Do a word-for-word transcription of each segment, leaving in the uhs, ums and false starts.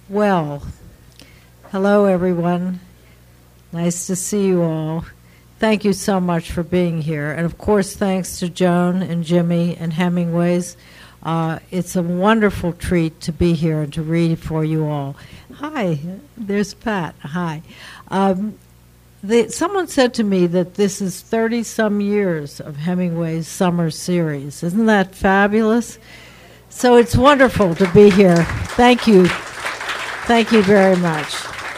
Well, hello everyone. Nice to see you all. Thank you so much for being here. And of course, thanks to Joan and Jimmy and Hemingway's. Uh, it's a wonderful treat to be here and to read for you all. Hi, there's Pat. Hi. Um, the, someone said to me that this is thirty-some years of Hemingway's summer series. Isn't that fabulous? So it's wonderful to be here. Thank you. Thank you very much.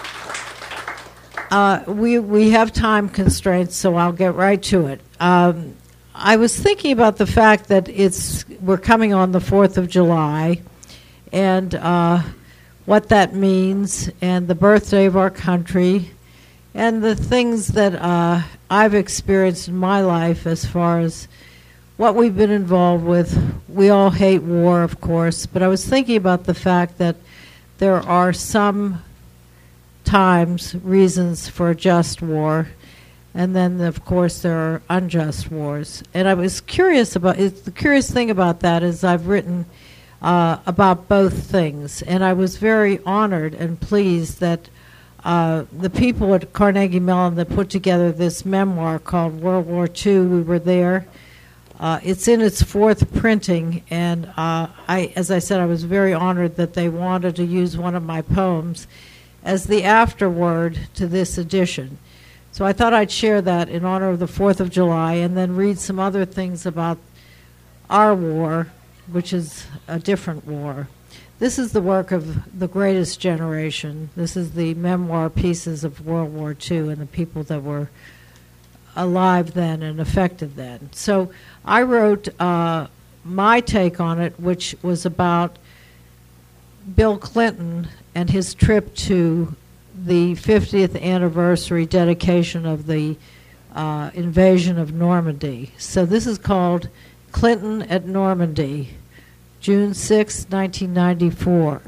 Uh, we we have time constraints, so I'll get right to it. Um, I was thinking about the fact that it's we're coming on the fourth of July, and uh, what that means, and the birthday of our country, and the things that uh, I've experienced in my life as far as what we've been involved with. We all hate war, of course, but I was thinking about the fact that there are some times reasons for a just war, and then, of course, there are unjust wars. And I was curious about it. The curious thing about that is I've written uh, about both things, and I was very honored and pleased that uh, the people at Carnegie Mellon that put together this memoir called World War Two, we were there. Uh, it's in its fourth printing, and uh, I, as I said, I was very honored that they wanted to use one of my poems as the afterword to this edition. So I thought I'd share that in honor of the fourth of July, and then read some other things about our war, which is a different war. This is the work of the greatest generation. This is the memoir pieces of World War Two and the people that were alive then and affected then. So I wrote uh, my take on it, which was about Bill Clinton and his trip to the fiftieth anniversary dedication of the uh, invasion of Normandy. So this is called Clinton at Normandy, June sixth, nineteen ninety-four.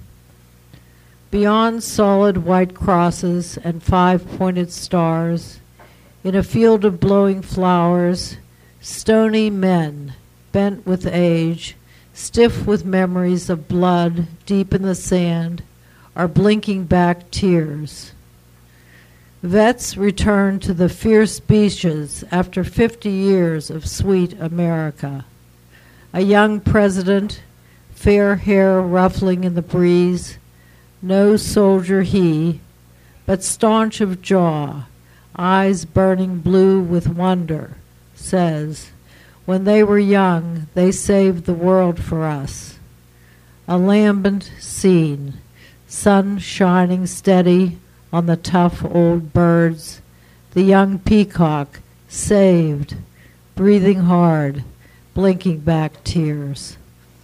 Beyond solid white crosses and five-pointed stars, in a field of blowing flowers, stony men, bent with age, stiff with memories of blood deep in the sand, are blinking back tears. Vets return to the fierce beaches after fifty years of sweet America. A young president, fair hair ruffling in the breeze, no soldier he, but staunch of jaw, eyes burning blue with wonder, says, when they were young, they saved the world for us. A lambent scene, sun shining steady on the tough old birds, the young peacock, saved, breathing hard, blinking back tears.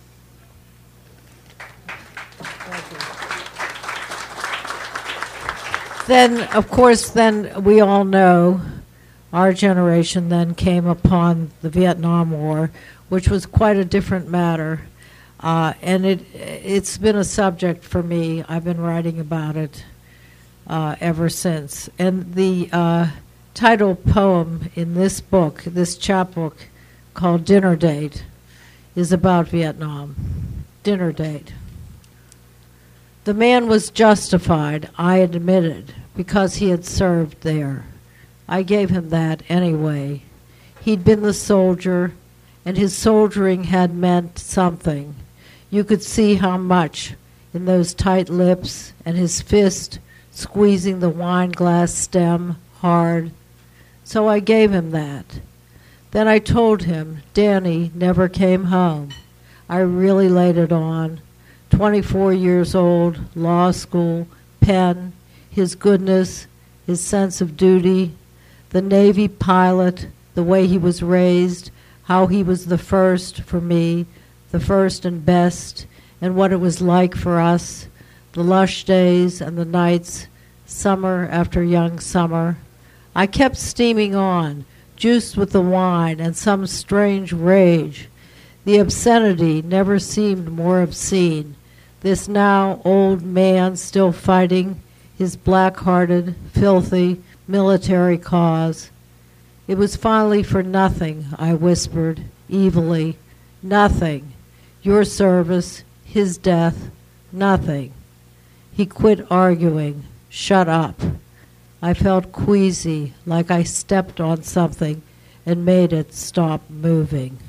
Then, of course, then we all know our generation then came upon the Vietnam War, which was quite a different matter. Uh, and it, it's been a subject for me. I've been writing about it uh, ever since. And the uh, title poem in this book, this chapbook called Dinner Date, is about Vietnam. Dinner Date. The man was justified, I admitted, because he had served there. I gave him that anyway. He'd been the soldier, and his soldiering had meant something. You could see how much in those tight lips and his fist squeezing the wine glass stem hard. So I gave him that. Then I told him Danny never came home. I really laid it on. twenty-four years old, law school, Penn, his goodness, his sense of duty, the Navy pilot, the way he was raised, how he was the first for me, the first and best, and what it was like for us, the lush days and the nights, summer after young summer. I kept steaming on, juiced with the wine and some strange rage. The obscenity never seemed more obscene. This now old man still fighting his black-hearted, filthy, military cause. It was finally for nothing, I whispered, evilly. Nothing. Your service, his death, nothing. He quit arguing. Shut up. I felt queasy, like I stepped on something and made it stop moving.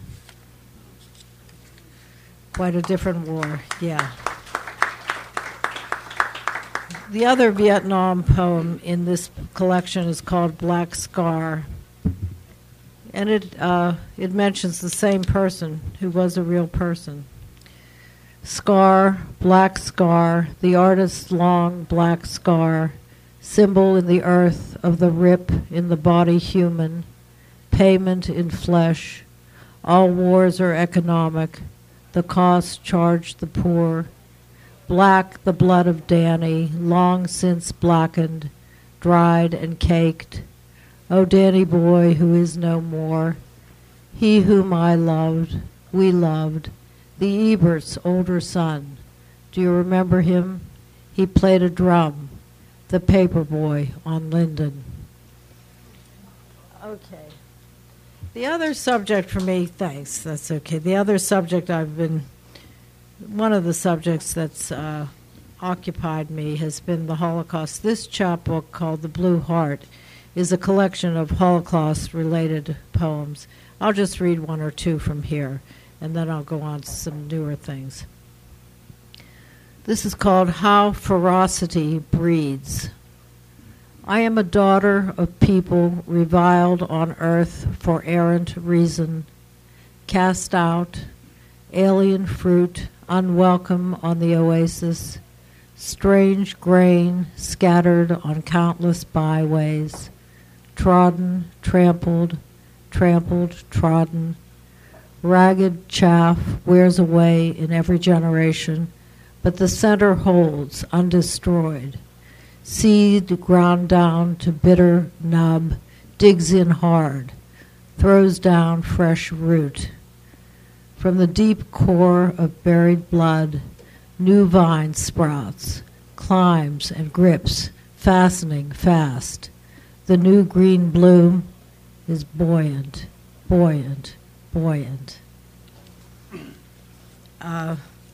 Quite a different war, yeah. The other Vietnam poem in this collection is called Black Scar. And it uh, it mentions the same person who was a real person. Scar, black scar, the artist's long black scar, symbol in the earth of the rip in the body human, payment in flesh. All wars are economic, the cost charged the poor. Black the blood of Danny, long since blackened, dried and caked. O Danny boy who is no more, he whom I loved, we loved, the Eberts' older son. Do you remember him? He played a drum, the paper boy on Linden. Okay. The other subject for me, thanks, that's okay. The other subject I've been, one of the subjects that's uh, occupied me has been the Holocaust. This chapbook called The Blue Heart is a collection of Holocaust-related poems. I'll just read one or two from here, and then I'll go on to some newer things. This is called How Ferocity Breeds. I am a daughter of people reviled on earth for errant reason, cast out, alien fruit, unwelcome on the oasis, strange grain scattered on countless byways, trodden, trampled, trampled, trodden. Ragged chaff wears away in every generation, but the center holds undestroyed. Seed ground down to bitter nub, digs in hard, throws down fresh root. From the deep core of buried blood, new vine sprouts, climbs and grips, fastening fast. The new green bloom is buoyant, buoyant, buoyant. Uh,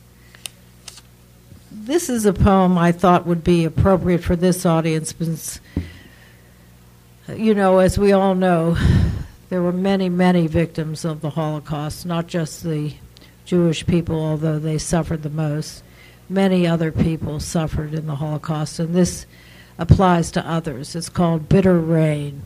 this is a poem I thought would be appropriate for this audience because, you know, as we all know, there were many, many victims of the Holocaust, not just the Jewish people, although they suffered the most. Many other people suffered in the Holocaust, and this applies to others. It's called Bitter Rain.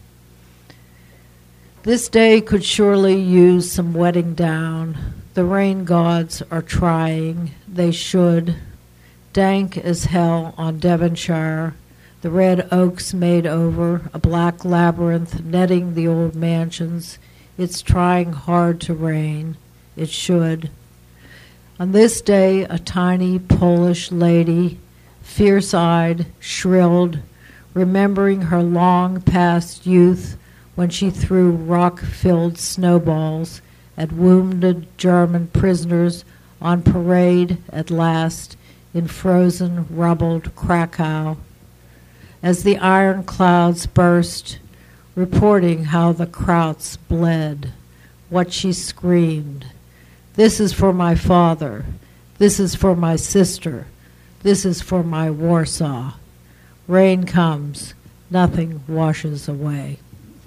This day could surely use some wetting down. The rain gods are trying. They should. Dank as hell on Devonshire. The red oaks made over, a black labyrinth netting the old mansions. It's trying hard to rain. It should. On this day, a tiny Polish lady, fierce-eyed, shrilled, remembering her long-past youth when she threw rock-filled snowballs at wounded German prisoners on parade at last in frozen, rubbled Krakow. As the iron clouds burst, reporting how the Krauts bled, what she screamed. This is for my father. This is for my sister. This is for my Warsaw. Rain comes. Nothing washes away.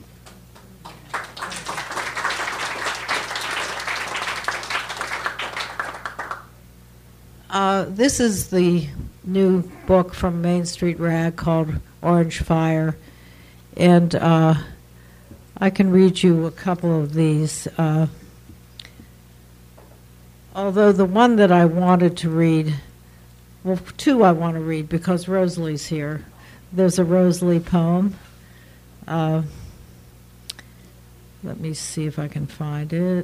Uh, this is the new book from Main Street Rag called Orange Fire, and uh, I can read you a couple of these. Uh, although the one that I wanted to read, well, two I want to read because Rosalie's here. There's a Rosalie poem. Uh, let me see if I can find it.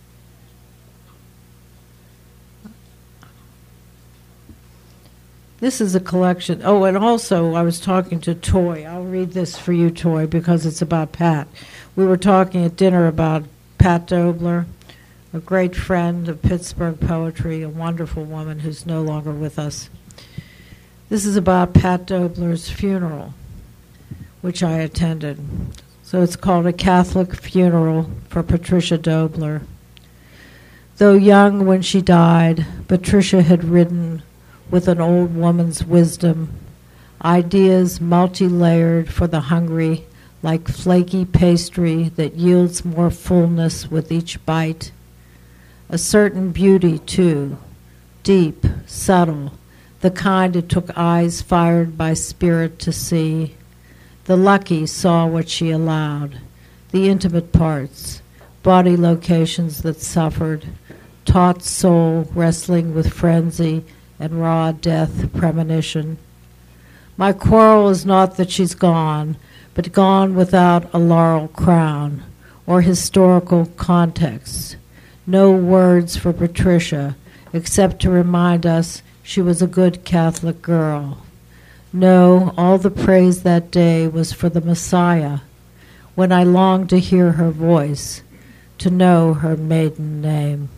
This is a collection. Oh, and also I was talking to Toy. I'll read this for you, Toy, because it's about Pat. We were talking at dinner about Pat Dobler, a great friend of Pittsburgh poetry, a wonderful woman who's no longer with us. This is about Pat Dobler's funeral, which I attended. So it's called A Catholic Funeral for Patricia Dobler. Though young when she died, Patricia had ridden with an old woman's wisdom, ideas multi-layered for the hungry, like flaky pastry that yields more fullness with each bite. A certain beauty, too, deep, subtle, the kind it took eyes fired by spirit to see. The lucky saw what she allowed, the intimate parts, body locations that suffered, taut soul wrestling with frenzy and raw death premonition. My quarrel is not that she's gone, but gone without a laurel crown or historical context. No words for Patricia except to remind us she was a good Catholic girl. No, all the praise that day was for the Messiah, when I longed to hear her voice, to know her maiden name.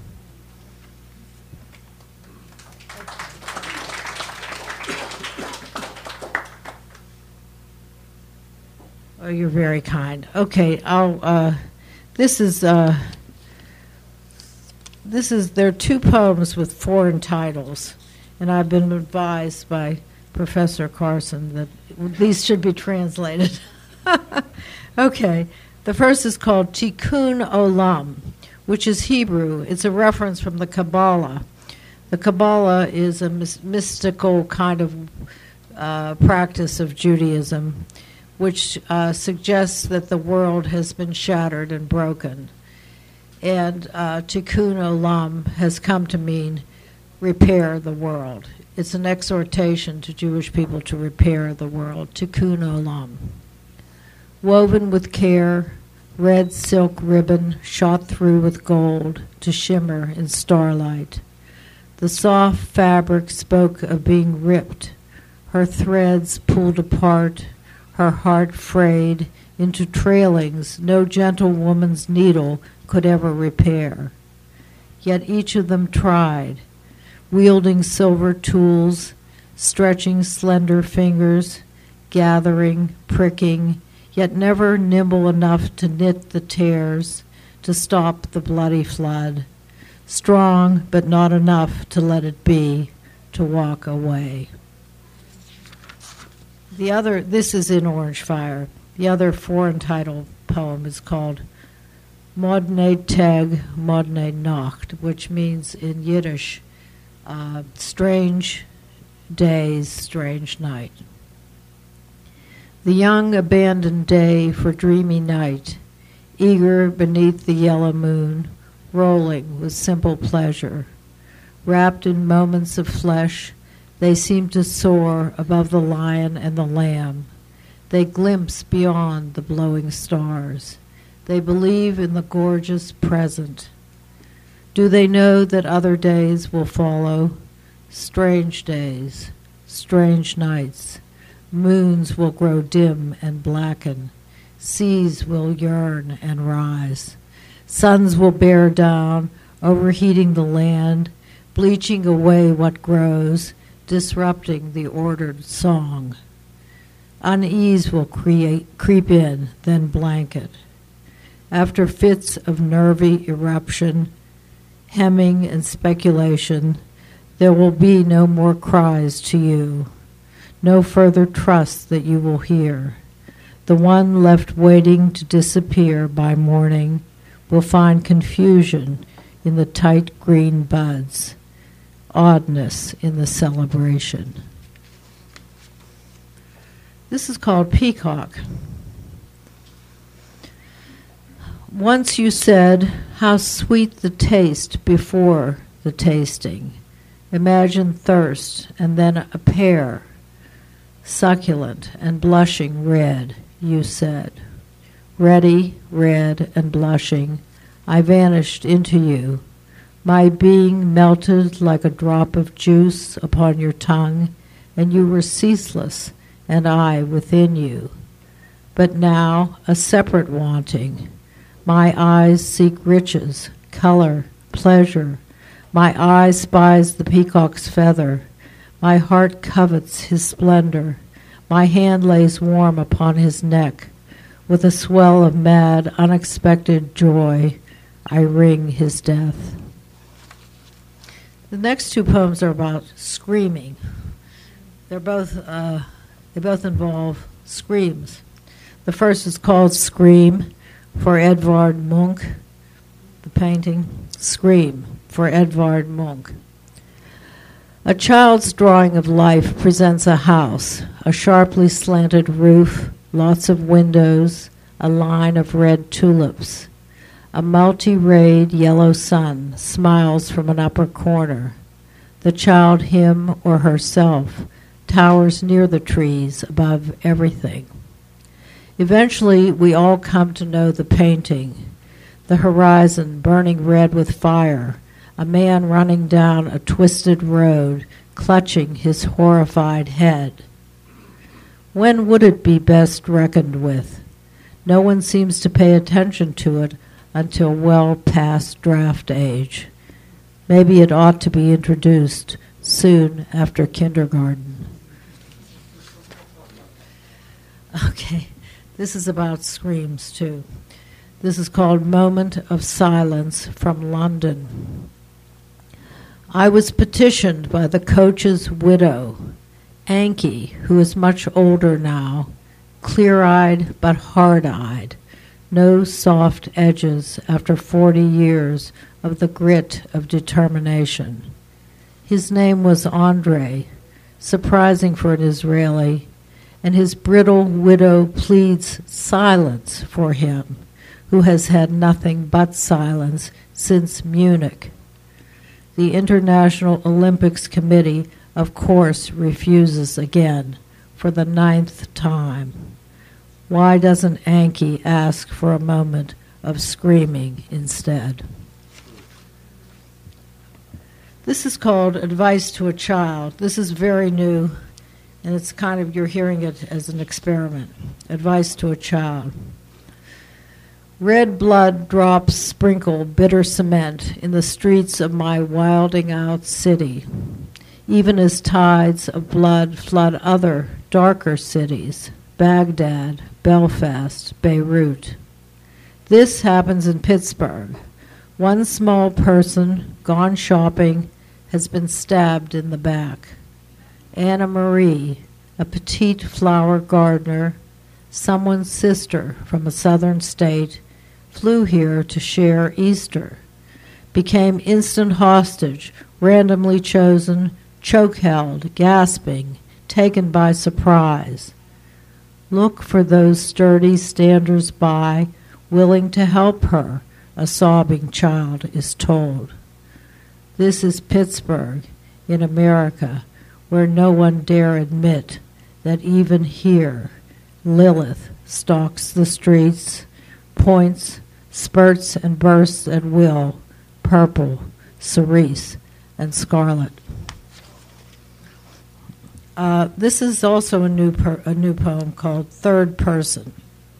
Oh, you're very kind. Okay, I'll. Uh, this is. Uh, this is. There are two poems with foreign titles, and I've been advised by Professor Carson that these should be translated. Okay, the first is called Tikkun Olam, which is Hebrew. It's a reference from the Kabbalah. The Kabbalah is a mis- mystical kind of uh, practice of Judaism, which uh, suggests that the world has been shattered and broken. And uh, Tikkun Olam has come to mean repair the world. It's an exhortation to Jewish people to repair the world. Tikkun Olam. Woven with care, red silk ribbon shot through with gold to shimmer in starlight. The soft fabric spoke of being ripped, her threads pulled apart, her heart frayed into trailings no gentle woman's needle could ever repair. Yet each of them tried, wielding silver tools, stretching slender fingers, gathering, pricking, yet never nimble enough to knit the tears, to stop the bloody flood, strong but not enough to let it be, to walk away. The other, this is in Orange Fire. The other foreign title poem is called Modne Tag, Modne Nacht, which means in Yiddish, uh, strange days, strange night. The young abandoned day for dreamy night, eager beneath the yellow moon, rolling with simple pleasure. Wrapped in moments of flesh, they seem to soar above the lion and the lamb. They glimpse beyond the blowing stars. They believe in the gorgeous present. Do they know that other days will follow? Strange days, strange nights. Moons will grow dim and blacken. Seas will yearn and rise. Suns will bear down, overheating the land, bleaching away what grows, disrupting the ordered song. Unease will create, creep in, then blanket. After fits of nervy eruption, hemming and speculation, there will be no more cries to you, no further trust that you will hear. The one left waiting to disappear by morning will find confusion in the tight green buds, oddness in the celebration. This is called Peacock. Once you said, how sweet the taste before the tasting. Imagine thirst and then a pear, succulent and blushing red, you said. Ready, red, and blushing, I vanished into you, my being melted like a drop of juice upon your tongue, and you were ceaseless, and I within you. But now a separate wanting. My eyes seek riches, color, pleasure. My eye spies the peacock's feather. My heart covets his splendor. My hand lays warm upon his neck. With a swell of mad, unexpected joy, I ring his death. The next two poems are about screaming. They're both uh, they both involve screams. The first is called Scream for Edvard Munch. The painting Scream for Edvard Munch. A child's drawing of life presents a house, a sharply slanted roof, lots of windows, a line of red tulips. A multi-rayed yellow sun smiles from an upper corner. The child, him or herself, towers near the trees above everything. Eventually, we all come to know the painting, the horizon burning red with fire, a man running down a twisted road, clutching his horrified head. When would it be best reckoned with? No one seems to pay attention to it until well past draft age. Maybe it ought to be introduced soon after kindergarten. Okay, this is about screams too. This is called Moment of Silence from London. I was petitioned by the coach's widow, Ankie, who is much older now, clear-eyed but hard-eyed, no soft edges after forty years of the grit of determination. His name was Andre, surprising for an Israeli, and his brittle widow pleads silence for him, who has had nothing but silence since Munich. The International Olympics Committee, of course, refuses again for the ninth time. Why doesn't Ankie ask for a moment of screaming instead? This is called Advice to a Child. This is very new, and it's kind of, you're hearing it as an experiment. Advice to a Child. Red blood drops sprinkle bitter cement in the streets of my wilding out city, even as tides of blood flood other, darker cities, Baghdad, Belfast, Beirut. This happens in Pittsburgh. One small person, gone shopping, has been stabbed in the back. Anna Marie, a petite flower gardener, someone's sister from a southern state, flew here to share Easter, became instant hostage, randomly chosen, choke-held, gasping, taken by surprise. Look for those sturdy standers-by, willing to help her, a sobbing child is told. This is Pittsburgh, in America, where no one dare admit that even here, Lilith stalks the streets, points, spurts and bursts at will, purple, cerise, and scarlet. Uh, this is also a new per- a new poem called Third Person.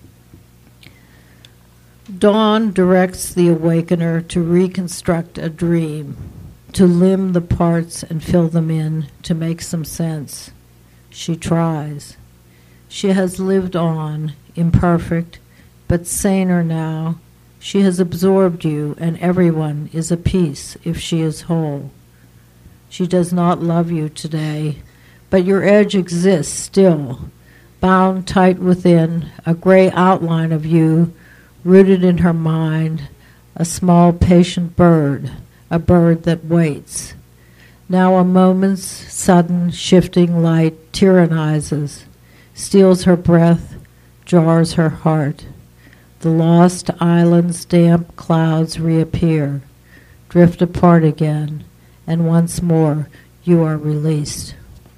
Dawn directs the awakener to reconstruct a dream, to limn the parts and fill them in, to make some sense. She tries. She has lived on, imperfect, but saner now. She has absorbed you, and everyone is a piece if she is whole. She does not love you today, but your edge exists still, bound tight within, a gray outline of you, rooted in her mind, a small patient bird, a bird that waits. Now a moment's sudden shifting light tyrannizes, steals her breath, jars her heart. The lost island's damp clouds reappear, drift apart again, and once more you are released.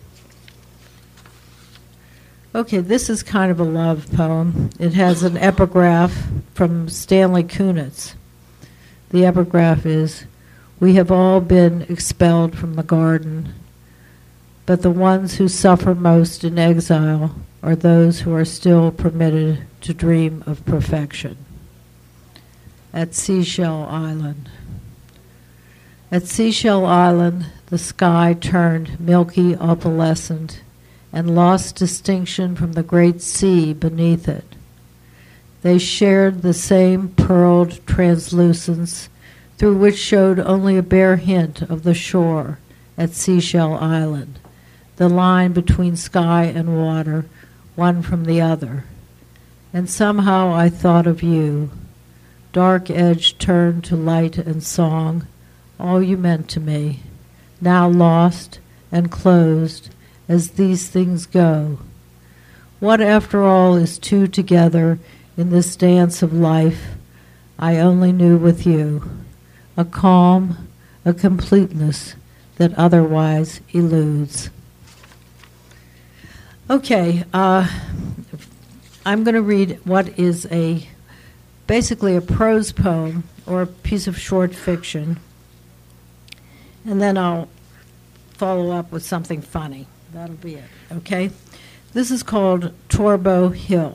Okay, this is kind of a love poem. It has an epigraph from Stanley Kunitz. The epigraph is, "We have all been expelled from the garden, but the ones who suffer most in exile are those who are still permitted to dream of perfection." At Seashell Island. At Seashell Island, the sky turned milky opalescent and lost distinction from the great sea beneath it. They shared the same pearled translucence through which showed only a bare hint of the shore at Seashell Island, the line between sky and water, one from the other. And somehow I thought of you, dark edge turned to light and song, all you meant to me, now lost and closed as these things go. What, after all, is two together in this dance of life I only knew with you, a calm, a completeness that otherwise eludes. Okay, uh, I'm going to read what is a basically a prose poem or a piece of short fiction, and then I'll follow up with something funny. That'll be it, okay? This is called Torbow Hill.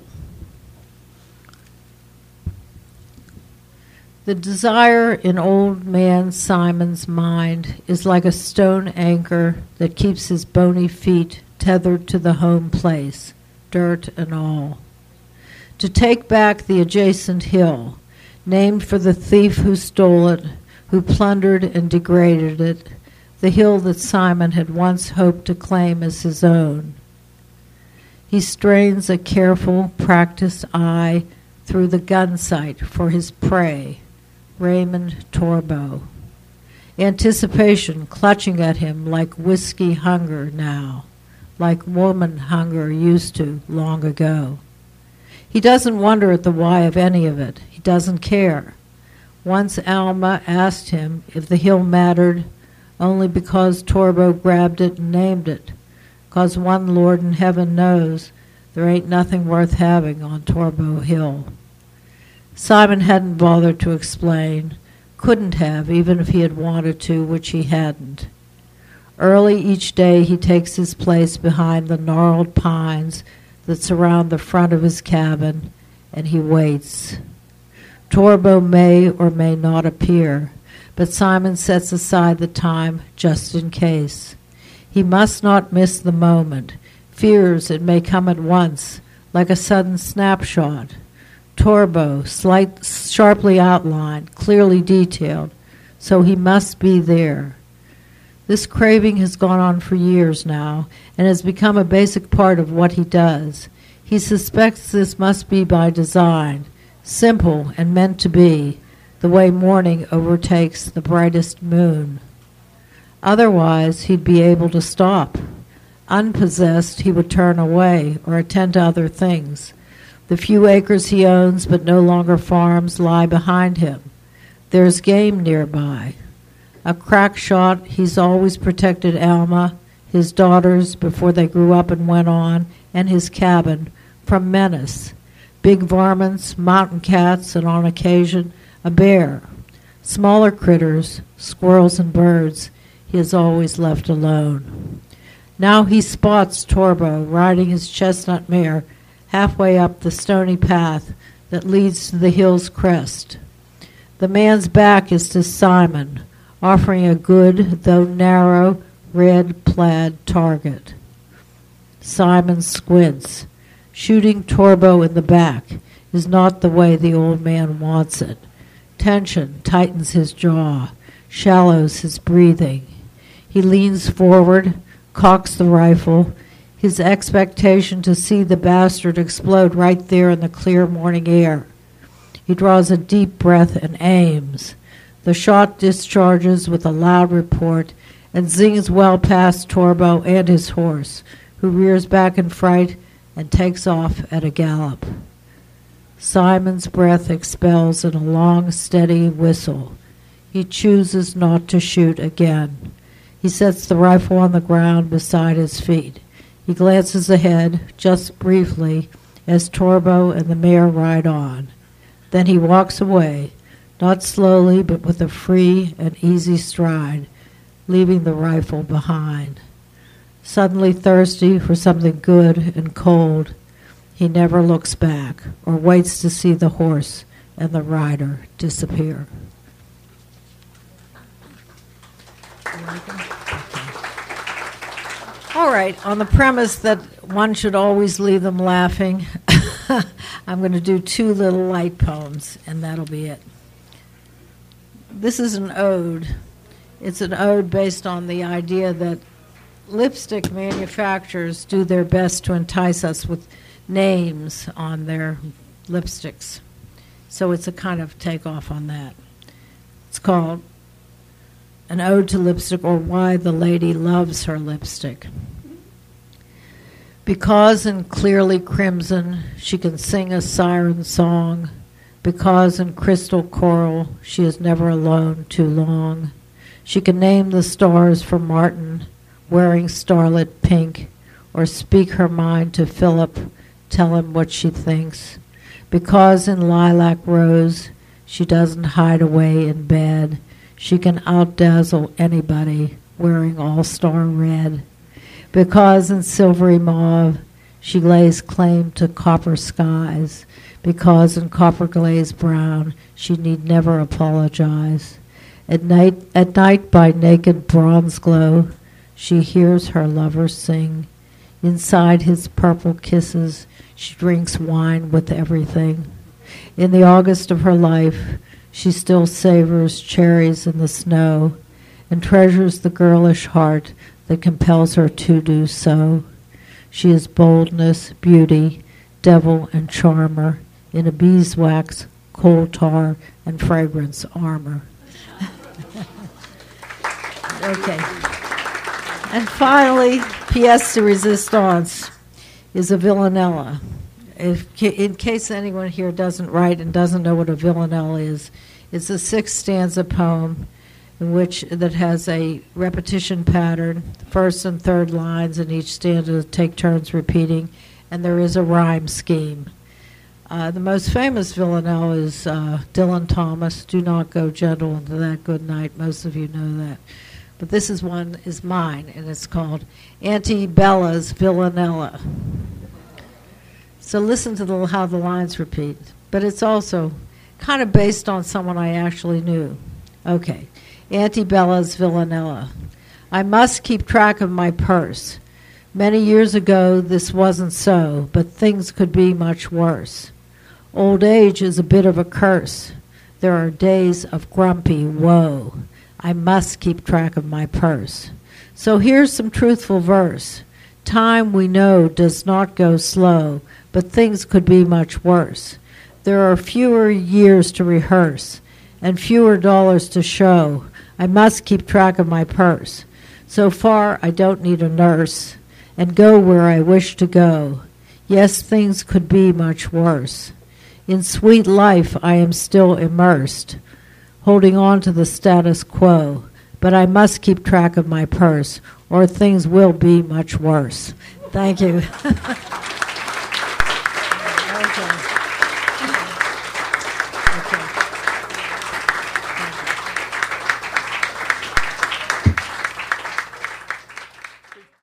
The desire in old man Simon's mind is like a stone anchor that keeps his bony feet tethered to the home place, dirt and all. To take back the adjacent hill, named for the thief who stole it, who plundered and degraded it, the hill that Simon had once hoped to claim as his own. He strains a careful, practiced eye through the gun sight for his prey, Raymond Torbow. Anticipation clutching at him like whiskey hunger now, like woman hunger used to long ago. He doesn't wonder at the why of any of it. He doesn't care. Once Alma asked him if the hill mattered only because Torbow grabbed it and named it, 'cause one Lord in heaven knows there ain't nothing worth having on Torbow Hill. Simon hadn't bothered to explain, couldn't have even if he had wanted to, which he hadn't. Early each day he takes his place behind the gnarled pines that surround the front of his cabin, and he waits. Torbow may or may not appear, but Simon sets aside the time just in case. He must not miss the moment, fears it may come at once, like a sudden snapshot. Torbow, slight, sharply outlined, clearly detailed, so he must be there. This craving has gone on for years now and has become a basic part of what he does. He suspects this must be by design, simple and meant to be, the way morning overtakes the brightest moon. Otherwise, he'd be able to stop. Unpossessed, he would turn away or attend to other things. The few acres he owns but no longer farms lie behind him. There's game nearby. A crack shot, he's always protected Alma, his daughters before they grew up and went on, and his cabin from menace. Big varmints, mountain cats, and on occasion a bear. Smaller critters, squirrels and birds, he has always left alone. Now he spots Torbow riding his chestnut mare halfway up the stony path that leads to the hill's crest. The man's back is to Simon, offering a good, though narrow, red plaid target. Simon squints. Shooting Torbow in the back is not the way the old man wants it. Tension tightens his jaw, shallows his breathing. He leans forward, cocks the rifle, his expectation to see the bastard explode right there in the clear morning air. He draws a deep breath and aims. The shot discharges with a loud report and zings well past Torbow and his horse, who rears back in fright and takes off at a gallop. Simon's breath expels in a long, steady whistle. He chooses not to shoot again. He sets the rifle on the ground beside his feet. He glances ahead, just briefly, as Torbow and the mare ride on. Then he walks away, not slowly, but with a free and easy stride, leaving the rifle behind. Suddenly thirsty for something good and cold, he never looks back or waits to see the horse and the rider disappear. All right, on the premise that one should always leave them laughing, I'm going to do two little light poems, and that'll be it. this is an ode. It's an ode based on the idea that lipstick manufacturers do their best to entice us with names on their lipsticks. So it's a kind of takeoff on that. It's called An Ode to Lipstick, or Why the Lady Loves Her Lipstick. Because in clearly crimson she can sing a siren song, because in crystal coral she is never alone too long. She can name the stars for Martin, wearing starlit pink, or speak her mind to Philip, tell him what she thinks. Because in lilac rose she doesn't hide away in bed, she can outdazzle anybody wearing all-star red. Because in silvery mauve she lays claim to copper skies, because in copper glazed brown she need never apologize. At night, at night by naked bronze glow she hears her lover sing. Inside his purple kisses she drinks wine with everything. In the August of her life she still savors cherries in the snow, and treasures the girlish heart that compels her to do so. She is boldness, beauty, devil, and charmer in a beeswax, coal tar, and fragrance armor. Okay. And finally, pièce de résistance is a villanella. If, in case anyone here doesn't write and doesn't know what a villanelle is, it's a six-stanza poem in which that has a repetition pattern, first and third lines in each stanza take turns repeating, and there is a rhyme scheme. Uh, the most famous villanelle is uh, Dylan Thomas, Do Not Go Gentle Into That Good Night. Most of you know that. But this is one is mine, and it's called Auntie Bella's Villanella. So listen to the, how the lines repeat. But it's also kind of based on someone I actually knew. Okay. Auntie Bella's Villanella. I must keep track of my purse. Many years ago this wasn't so, but things could be much worse. Old age is a bit of a curse. There are days of grumpy woe. I must keep track of my purse. So here's some truthful verse. Time, we know, does not go slow, but things could be much worse. There are fewer years to rehearse and fewer dollars to show. I must keep track of my purse. So far, I don't need a nurse and go where I wish to go. Yes, things could be much worse. In sweet life, I am still immersed, holding on to the status quo, but I must keep track of my purse, or things will be much worse. Thank you. Okay. Okay.